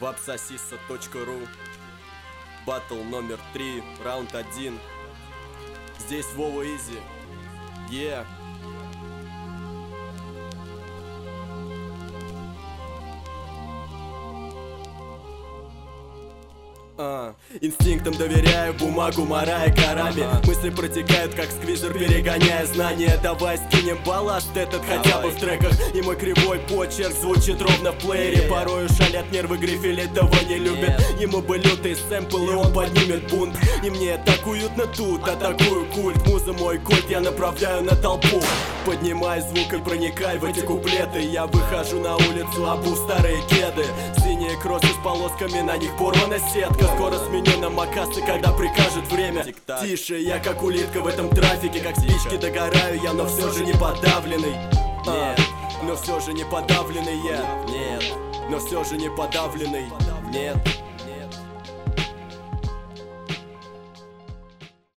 Вапсосиса.ру. Батл номер 3, раунд 1. Здесь Вова Изи. Инстинктам доверяю, бумагу марая горами. Мысли протекают, как сквизер, перегоняя знания. Давай скинем балласт этот хотя бы в треках. И мой кривой почерк звучит ровно в плеере. Порою шалят нервы, Грифель этого не любит. Ему бы лютый сэмпл, и он поднимет бунт. И мне так уютно тут, атакую культ. Муза мой культ, я направляю на толпу. Поднимай звук и проникай в эти куплеты. Я выхожу на улицу, обув старые кеды. Синие кроссы с полосками, на них порвана сетка. Скоро сменю на макасы, когда прикажет время. Тише, я как улитка в этом трафике. Как спички догораю я, но все же не подавленный. Но все же не подавленный я. Нет, но все же не подавленный. Нет.